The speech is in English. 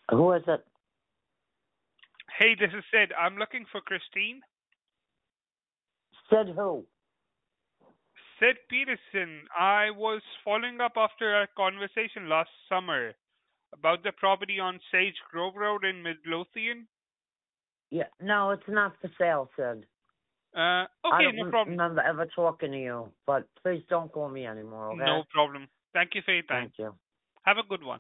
Who is it? Hey, this is Sid. I'm looking for Christine. Sid who? Sid Peterson. I was following up after our conversation last summer about the property on Sage Grove Road in Midlothian. Yeah, no, it's not for sale, Sid. I Okay, no don't problem. remember ever talking to you, but please don't call me anymore, okay? No problem. Thank you for your time. Thank you. Have a good one.